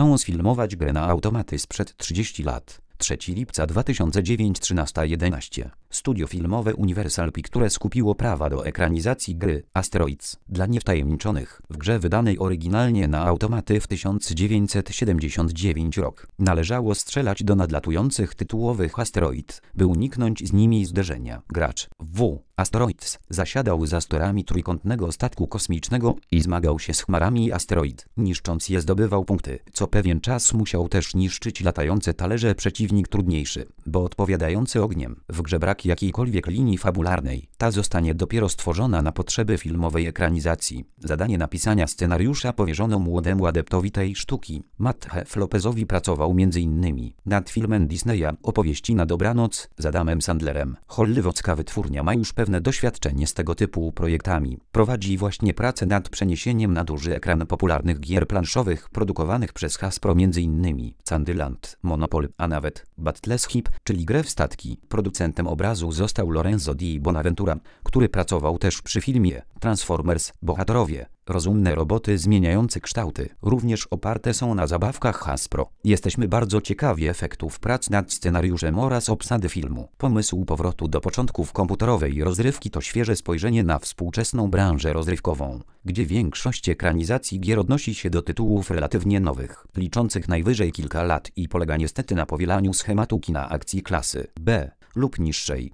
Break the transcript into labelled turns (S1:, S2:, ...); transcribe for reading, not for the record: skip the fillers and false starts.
S1: chcą sfilmować grę na automaty sprzed 30 lat. 3 lipca 2009 13:11. Studio filmowe Universal Pictures kupiło prawa do ekranizacji gry Asteroids. Dla niewtajemniczonych, w grze wydanej oryginalnie na automaty w 1979 rok należało strzelać do nadlatujących tytułowych asteroid, by uniknąć z nimi zderzenia. Gracz Asteroids zasiadał za sterami trójkątnego statku kosmicznego i zmagał się z chmarami asteroid. Niszcząc je zdobywał punkty. Co pewien czas musiał też niszczyć latające talerze przeciwnik trudniejszy, bo odpowiadający ogniem. W grze brak jakiejkolwiek linii fabularnej. Ta zostanie dopiero stworzona na potrzeby filmowej ekranizacji. Zadanie napisania scenariusza powierzono młodemu adeptowi tej sztuki. Matt Lopezowi pracował m.in. nad filmem Disneya Opowieści na dobranoc z Adamem Sandlerem. Hollywoodzka wytwórnia ma już pewne doświadczenie z tego typu projektami. Prowadzi właśnie pracę nad przeniesieniem na duży ekran popularnych gier planszowych produkowanych przez Hasbro m.in. Candyland, Monopoly, a nawet Battleship, czyli grę w statki. Producentem obrazu został Lorenzo Di Bonaventura, który pracował też przy filmie Transformers. Bohaterowie, rozumne roboty zmieniające kształty, również oparte są na zabawkach Hasbro. Jesteśmy bardzo ciekawi efektów prac nad scenariuszem oraz obsady filmu. Pomysł powrotu do początków komputerowej rozrywki to świeże spojrzenie na współczesną branżę rozrywkową, gdzie większość ekranizacji gier odnosi się do tytułów relatywnie nowych, liczących najwyżej kilka lat i polega niestety na powielaniu schematu kina akcji klasy B lub niższej.